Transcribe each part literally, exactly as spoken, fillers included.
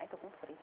Ai, tô com frio.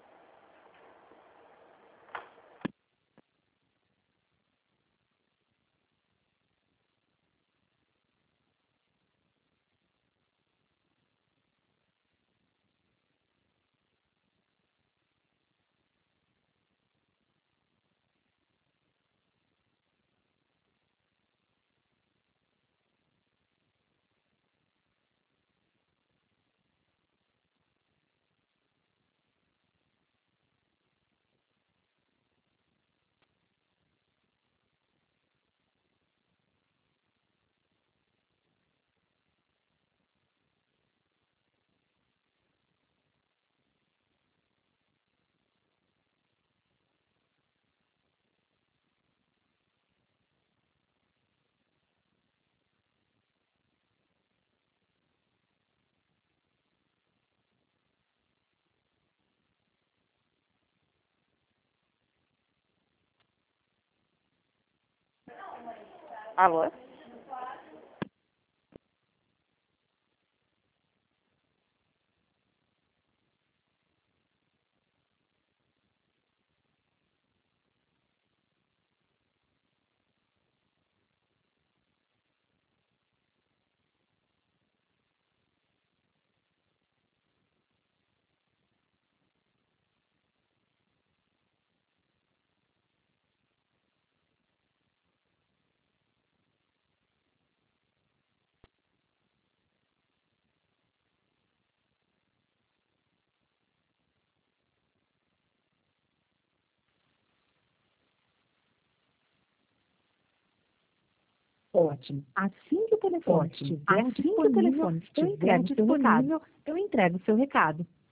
Alô? Ótimo. Assim que o telefone estiver disponível, eu entrego o seu recado. Eu entrego o seu recado.